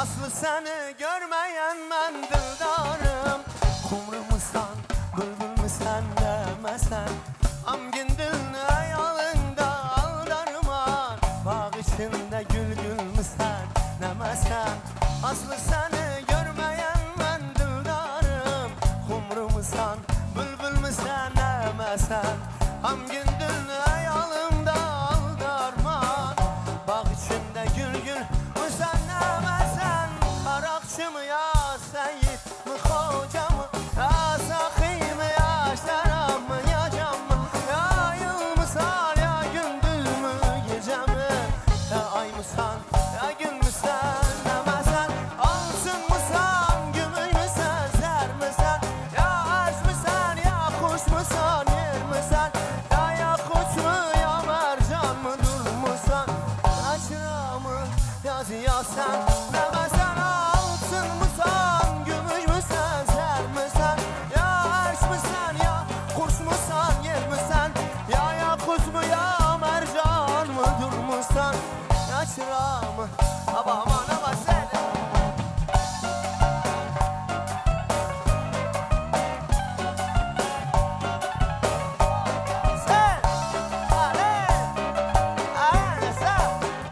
Aslı seni görmeyen ben dildarım. Kumru musan, bülbül müsen demesen. Amgin dilini ayalında aldarman. Bağ içinde gül gül müsen demesen. Aslı seni görmeyen ben dildarım. Kumru musan, bülbül müsen demesen. Amgin dilini ayalında aldarman. Bağ içinde gül gül müsen demesen. Arakçı mı ya Seyit mi hoca mı? Ya sakî mi ya şarap mı ya cam mı? Ya yıl mısan ya gündüz mü gece mi? Ya ay mısan ya gün müsen demesen. Altın mısan gümüş müsen zer misen? Ya aşk mısan ya kuş musan yer misen? Ya yakut mu ya mercan mı dur musan? Ya çıra mı ya ziya sen demesen. Altın mısan gümüş müsen zer misen? Ya aşk mısan ya kuş musan yer misen? Ya yakut mu ya mercan mı dur musan? Ya çıra mı abamana basel. Sen ale ale sen.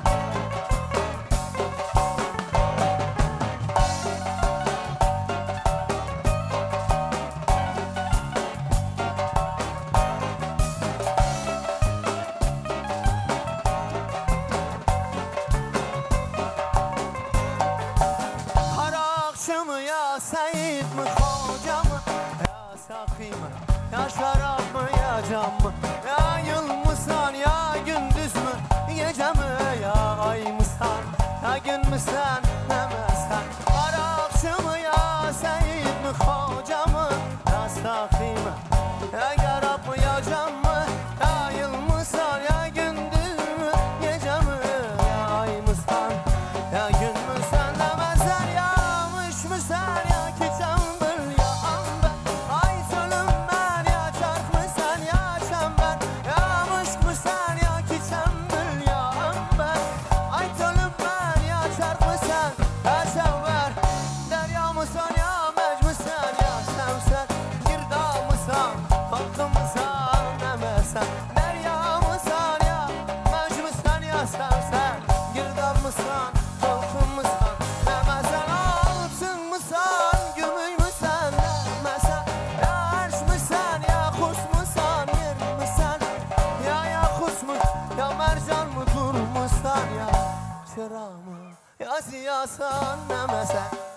Karakçı mı ya Seyit mi hoca mı? Ya sakî mi ya şarap mı ya cam mı? Ya yıl mısan ya gündüz mü gece mi? Ya ay mısan ya gün müsen demesen. Karakçı mı ya Seyit mi hoca mı? Ya sakî mi ya şarap mı ya cam mı? Ya yıl mısan ya gündüz mü gece mi? Ya ay mısan ya gün müsen demesen. Yamış mısan ya ki çembel ya amber? Ay sölüm ben ya çark mısan ya çember? Yamış mısan ya ki çembel ya amber? Ay sölüm ben ya çark mısan ya çember? Derya mısan ya mec mısan ya semser? Girdağ mısan tatlı mısan demesen? Derya mısan ya mec mısan ya semser? Girdağ mısan tatlı mısan demesen? Altın mısan gümüş müsen demesen? Ya arş mısan ya kuş musan yer misen? Ya yakut mu ya mercan mı dur musan? Ya çıra mı ya ziyasan demesen?